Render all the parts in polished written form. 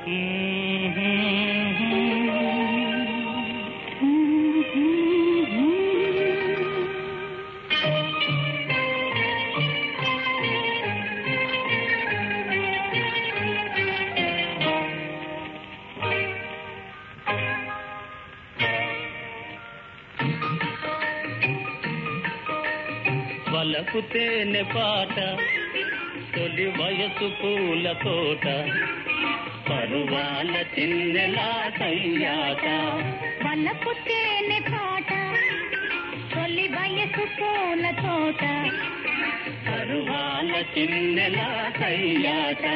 వలపు తేనె పాట తొలి వయసు పూల తోట పరువాల చిన్నెలా సయ్యాట. వలపు తేనె పాట తొలి వయసు పూల తోట పరువాల చిన్నెలా సయ్యాట.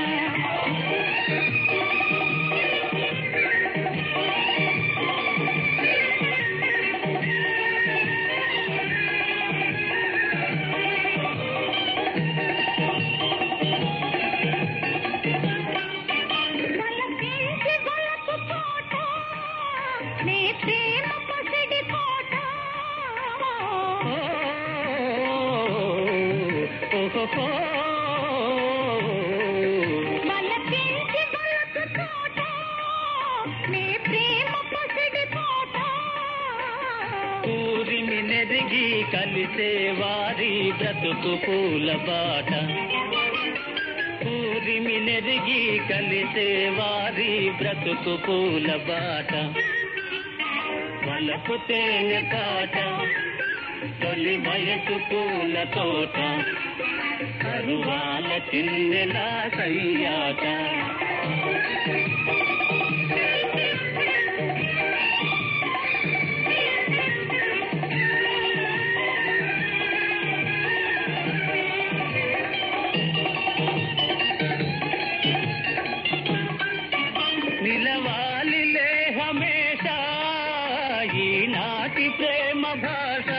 ఊరిని నెరిగి కలిసే వారి బ్రతుకు పూల బాట. ఊరిమి నెరిగి కలిసే వారి బ్రతుకు పూల బాట. వలపు తేనె పాట తొలి వయసు పూల తోట కరువాల చిన్నెలా సయ్యాట. నిలవాలిలే హమేషా ఈనాటి ప్రేమ భాష.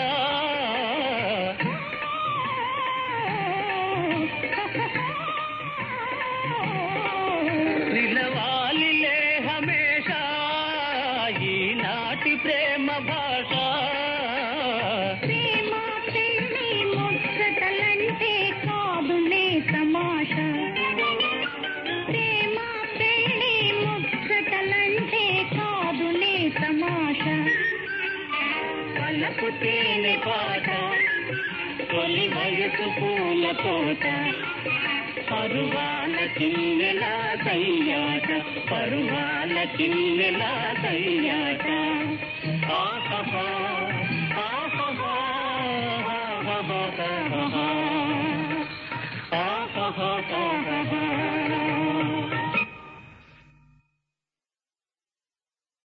నిలవాలిలే హమేషా ఈనాటి ప్రేమ భాష. ప్రేమ పెళ్లి ముచ్చటలంటే కాదులే తమాషా. ప్రేమ పెళ్లి ముచ్చటలంటే కాదులే తమాషా. వలపు తేనె పాట తొలి వయసు పూల తోట పరువాల చిన్నెలా సయ్యాట. పరువాల చిన్నెలా సయ్యాట. ఆహా ఆహా ఆహా.